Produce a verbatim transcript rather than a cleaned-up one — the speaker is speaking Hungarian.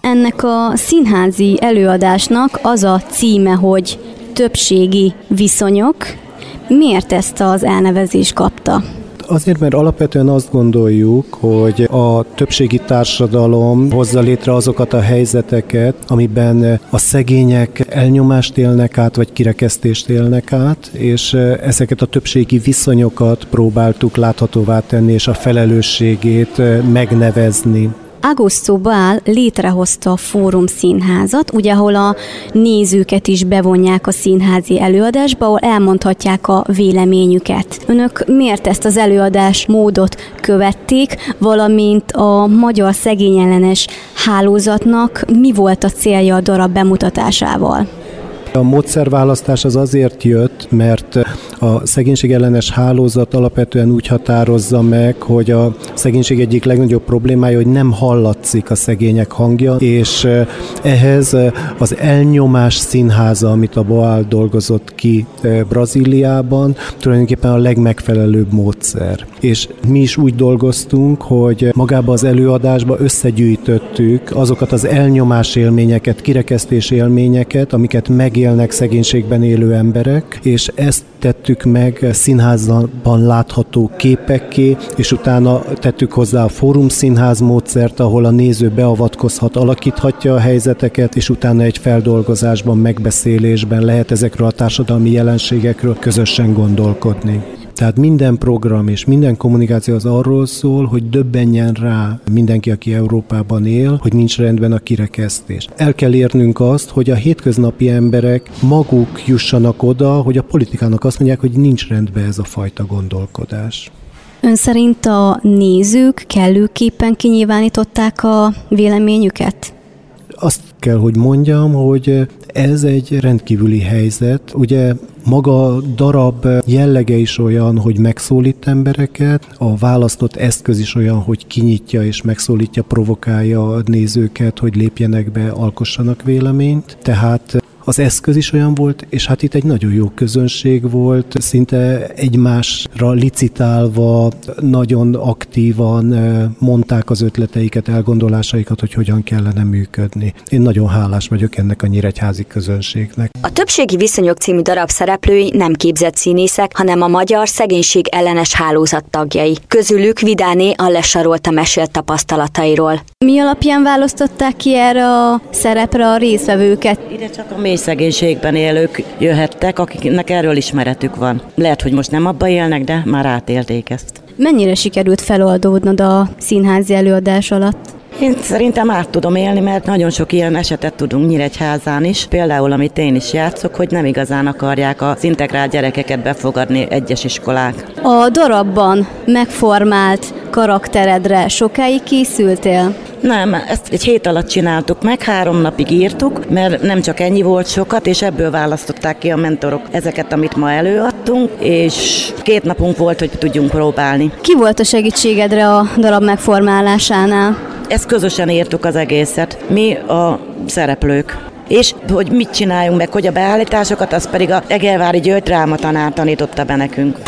Ennek a színházi előadásnak az a címe, hogy Többségi viszonyok. Miért ezt az elnevezést kapta? Azért, mert alapvetően azt gondoljuk, hogy a többségi társadalom hozza létre azokat a helyzeteket, amiben a szegények elnyomást élnek át, vagy kirekesztést élnek át, és ezeket a többségi viszonyokat próbáltuk láthatóvá tenni, és a felelősségét megnevezni. Augusto Boal létrehozta a Fórum Színházat, ugye, ahol a nézőket is bevonják a színházi előadásba, ahol elmondhatják a véleményüket. Önök miért ezt az előadás módot követték, valamint a Magyar Szegényellenes Hálózatnak mi volt a célja a darab bemutatásával? A módszerválasztás az azért jött, mert a szegénységellenes hálózat alapvetően úgy határozza meg, hogy a szegénység egyik legnagyobb problémája, hogy nem hallatszik a szegények hangja, és ehhez az elnyomás színháza, amit a Boal dolgozott ki Brazíliában, tulajdonképpen a legmegfelelőbb módszer. És mi is úgy dolgoztunk, hogy magába az előadásba összegyűjtöttük azokat az elnyomás élményeket, kirekesztés élményeket, amiket megélnek szegénységben élő emberek, és ezt tettük meg színházban látható képekké, és utána tettük hozzá a Fórum Színház módszert, ahol a néző beavatkozhat, alakíthatja a helyzeteket, és utána egy feldolgozásban, megbeszélésben lehet ezekről a társadalmi jelenségekről közösen gondolkodni. Tehát minden program és minden kommunikáció az arról szól, hogy döbbenjen rá mindenki, aki Európában él, hogy nincs rendben a kirekesztés. El kell érnünk azt, hogy a hétköznapi emberek maguk jussanak oda, hogy a politikának azt mondják, hogy nincs rendben ez a fajta gondolkodás. Ön szerint a nézők kellőképpen kinyilvánították a véleményüket? Azt kell, hogy mondjam, hogy ez egy rendkívüli helyzet. Ugye maga a darab jellege is olyan, hogy megszólít embereket, a választott eszköz is olyan, hogy kinyitja és megszólítja, provokálja a nézőket, hogy lépjenek be, alkossanak véleményt. Tehát az eszköz is olyan volt, és hát itt egy nagyon jó közönség volt, szinte egymásra licitálva, nagyon aktívan mondták az ötleteiket, elgondolásaikat, hogy hogyan kellene működni. Én nagyon hálás vagyok ennek a nyíregyházi közönségnek. A Többségi viszonyok című darab szereplői nem képzett színészek, hanem a Magyar Szegénység Ellenes Hálózat tagjai. Közülük Vidáné Alle Sarolta mesélt tapasztalatairól. Mi alapján választották ki erre a szerepre a résztvevőket? Ide csak a mély szegénységben élők jöhettek, akiknek erről ismeretük van. Lehet, hogy most nem abba élnek, de már átélték ezt. Mennyire sikerült feloldódnod a színházi előadás alatt? Én szerintem át tudom élni, mert nagyon sok ilyen esetet tudunk Nyíregyházán is. Például, amit én is játszok, hogy nem igazán akarják az integrált gyerekeket befogadni egyes iskolák. A darabban megformált karakteredre sokáig készültél? Nem, ezt egy hét alatt csináltuk meg, három napig írtuk, mert nem csak ennyi volt sokat, és ebből választották ki a mentorok ezeket, amit ma előadtunk, és két napunk volt, hogy tudjunk próbálni. Ki volt a segítségedre a darab megformálásánál? Ezt közösen írtuk az egészet, mi a szereplők. És hogy mit csináljunk meg, hogy a beállításokat, az pedig a Egervári György drámatanár tanította be nekünk.